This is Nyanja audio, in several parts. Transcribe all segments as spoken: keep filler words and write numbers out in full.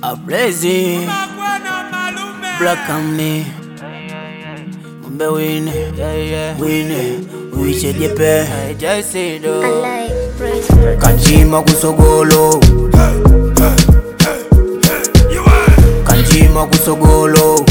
A blazy Black and me Mbe win Win Wiche jepe Jesse do Kanjima kusogolo Kanjima kusogolo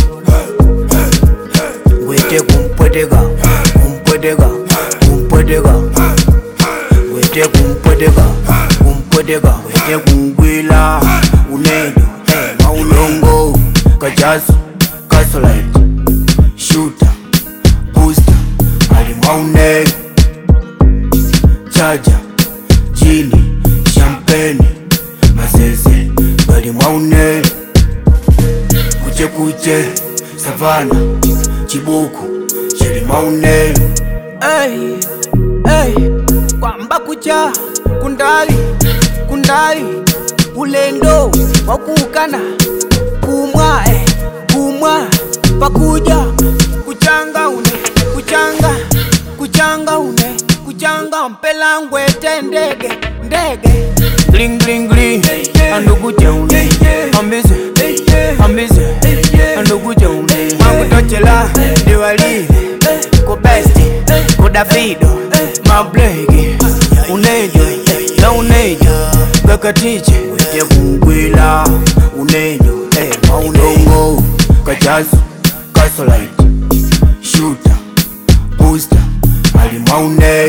Wete kumpwedega Kumpwedega Kumpwedega Wete kumpwedega Kumpwedega Wete kungwila Unedo Maulongo Kajasu Kasolite Shooter Booster Ali maune Charger Gini Champagne Masese Bali maune Kuche kuche Savana Chibuku Cheli maune Hey Hey Kwamba kucha Kundali Kundali Ulendo Wakukana Kumwa eh Kumwa Pakuja Kuchanga une Kuchanga Kuchanga une Kuchanga mpelangwe ndege Ndege Bling bling bling Andukuja une Ambize Ambize Andukuja une Mangu tochela Diwali Ko besti Ko Davido Mablegi Unejo Na unejo Gakatiche Wete kungwila Unejo Eh maulongo Kajasu Kasolite Shooter Booster Ali maune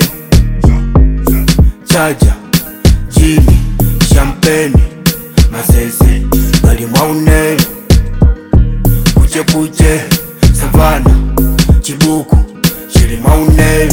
Charger Gini Champagne Masese Bali maune Kuche kuche Savana Chibuku Chili maune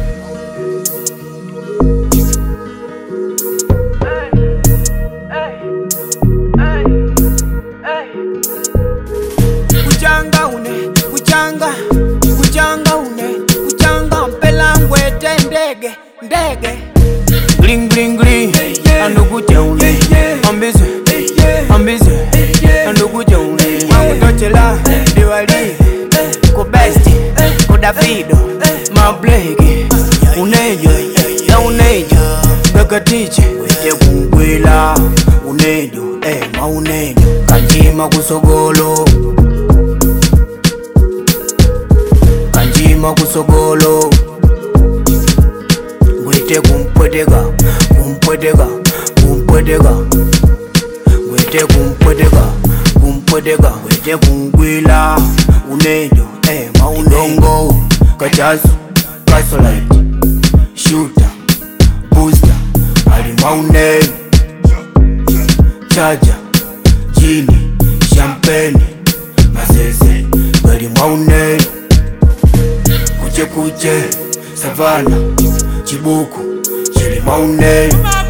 Kuchanga une, kuchanga, kuchanga une, kuchanga mpelangwe ndege, ndege Bling bling bling, andukuja une, ambize, ambize, andukuja une Mangu tochela, Diwali, ko besti, ko Davido, Mablegi, unejo, na unejo Gakatiche, wete kungwila, unejo, eh maunejo Kanjima kusogolo Kanjima kusogolo Wete kumpwedega Kumpwedega Kumpwedega Wete kumpwedega Kumpwedega Wete kungwila Unejo Eh maulongo Kajasu Kasolite Shooter Booster Ali maune Charger Gini Champagne Masese Bali maune Kuche kuche Savana Chibuku Chili maune